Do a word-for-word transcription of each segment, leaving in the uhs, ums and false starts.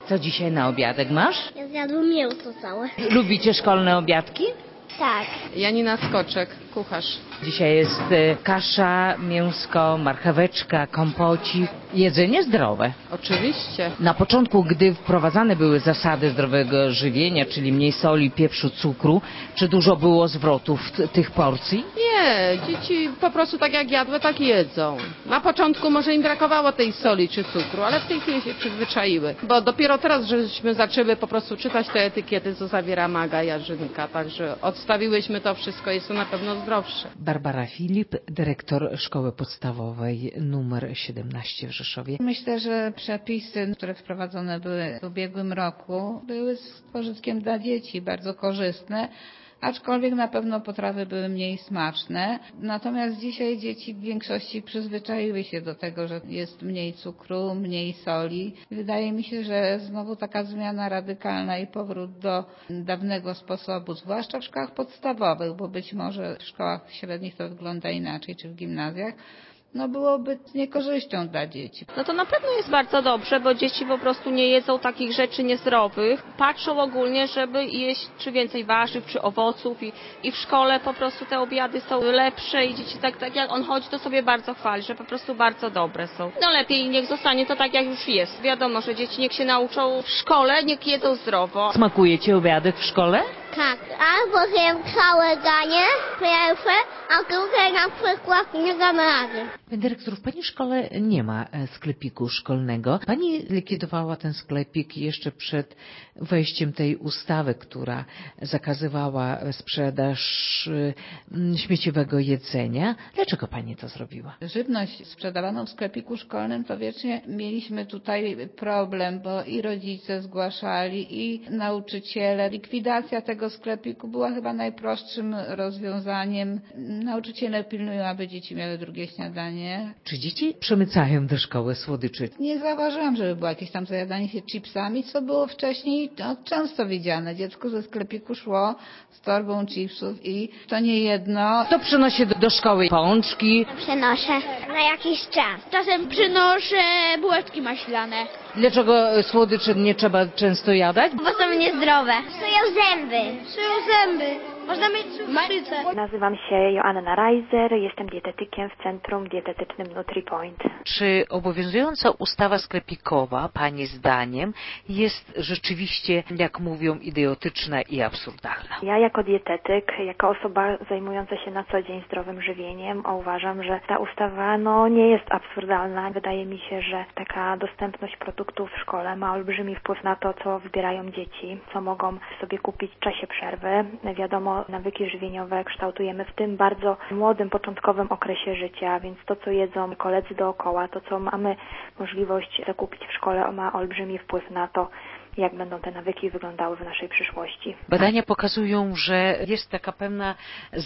Co dzisiaj na obiadek masz? Ja zjadłem mięso całe. Lubicie szkolne obiadki? Tak. Janina Skoczek, kucharz. Dzisiaj jest e, kasza, mięsko, marcheweczka, kompocik. Jedzenie zdrowe. Oczywiście. Na początku, gdy wprowadzane były zasady zdrowego żywienia, czyli mniej soli, pieprzu, cukru, czy dużo było zwrotów t- tych porcji? Nie, dzieci po prostu tak jak jadły, tak jedzą. Na początku może im brakowało tej soli czy cukru, ale w tej chwili się przyzwyczaiły. Bo dopiero teraz, żeśmy zaczęły po prostu czytać te etykiety, co zawiera maga, jarzynka. Także odstawiłyśmy to wszystko, jest to na pewno zdrowsze. Barbara Filip, dyrektor szkoły podstawowej numer siedemnaście w Rzeszowie. Myślę, że przepisy, które wprowadzone były w ubiegłym roku, były z pożytkiem dla dzieci, bardzo korzystne, aczkolwiek na pewno potrawy były mniej smaczne. Natomiast dzisiaj dzieci w większości przyzwyczaiły się do tego, że jest mniej cukru, mniej soli. Wydaje mi się, że znowu taka zmiana radykalna i powrót do dawnego sposobu, zwłaszcza w szkołach podstawowych, bo być może w szkołach średnich to wygląda inaczej, czy w gimnazjach, no byłoby niekorzyścią dla dzieci. No to na pewno jest bardzo dobrze, bo dzieci po prostu nie jedzą takich rzeczy niezdrowych. Patrzą ogólnie, żeby jeść czy więcej warzyw, czy owoców i, i w szkole po prostu te obiady są lepsze i dzieci tak, tak jak on chodzi, to sobie bardzo chwali, że po prostu bardzo dobre są. No lepiej niech zostanie to tak jak już jest. Wiadomo, że dzieci niech się nauczą w szkole, niech jedzą zdrowo. Smakuje Ci obiadek w szkole? Tak. Albo zjem całe danie, pierwsze, a drugie na przykład nie dam rady. Pani dyrektor, w Pani szkole nie ma e, sklepiku szkolnego. Pani likwidowała ten sklepik jeszcze przed wejściem tej ustawy, która zakazywała sprzedaż e, śmieciowego jedzenia. Dlaczego Pani to zrobiła? Żywność sprzedawaną w sklepiku szkolnym to wiecznie mieliśmy tutaj problem, bo i rodzice zgłaszali, i nauczyciele. Likwidacja tego sklepiku była chyba najprostszym rozwiązaniem. Nauczyciele pilnują, aby dzieci miały drugie śniadanie. Czy dzieci przemycają do szkoły słodyczy? Nie zauważyłam, żeby było jakieś tam zajadanie się chipsami, co było wcześniej no, często widziane. Dziecko ze sklepiku szło z torbą chipsów i to nie jedno. Kto przynosi do, do szkoły pączki? Przenoszę na jakiś czas. Czasem przynoszę bułeczki maślane. Dlaczego słodyczy nie trzeba często jadać? Bo są niezdrowe. Psują zęby. Psują zęby. Można mieć cukrzycę. Nazywam się Joanna Reiser, jestem dietetykiem w Centrum Dietetycznym NutriPoint. Czy obowiązująca ustawa sklepikowa, Pani zdaniem, jest rzeczywiście, jak mówią, idiotyczna i absurdalna? Ja jako dietetyk, jako osoba zajmująca się na co dzień zdrowym żywieniem, uważam, że ta ustawa no, nie jest absurdalna. Wydaje mi się, że taka dostępność produktów w szkole ma olbrzymi wpływ na to, co wybierają dzieci, co mogą sobie kupić w czasie przerwy. Wiadomo, nawyki żywieniowe kształtujemy w tym bardzo młodym, początkowym okresie życia, więc to, co jedzą koledzy dookoła, to, co mamy możliwość zakupić w szkole, ma olbrzymi wpływ na to, jak będą te nawyki wyglądały w naszej przyszłości. Badania pokazują, że jest taka pewna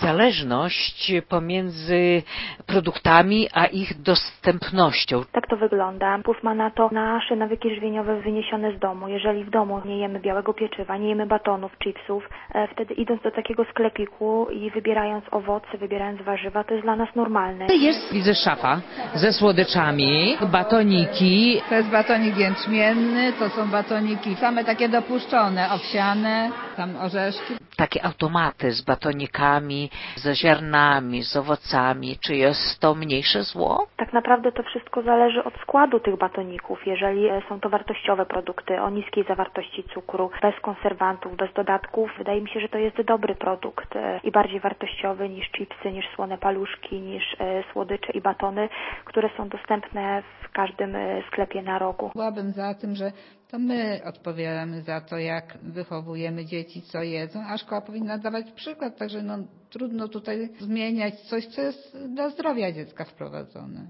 zależność pomiędzy produktami a ich dostępnością. Tak to wygląda. Wpływ ma na to nasze nawyki żywieniowe wyniesione z domu. Jeżeli w domu nie jemy białego pieczywa, nie jemy batonów, chipsów, wtedy idąc do takiego sklepiku i wybierając owoce, wybierając warzywa, to jest dla nas normalne. Jest, widzę, szafa ze słodyczami, batoniki. To jest batonik jęczmienny, to są batoniki same takie dopuszczone, owsiane, tam orzeszki. Takie automaty z batonikami, ze ziarnami, z owocami. Czy jest to mniejsze zło? Tak naprawdę to wszystko zależy od składu tych batoników. Jeżeli są to wartościowe produkty o niskiej zawartości cukru, bez konserwantów, bez dodatków, wydaje mi się, że to jest dobry produkt i bardziej wartościowy niż chipsy, niż słone paluszki, niż słodycze i batony, które są dostępne w każdym sklepie na rogu. Byłabym za tym, że to my odpowiadamy za to, jak wychowujemy dzieci, co jedzą, a szkoła powinna dawać przykład, także no, trudno tutaj zmieniać coś, co jest dla zdrowia dziecka wprowadzone.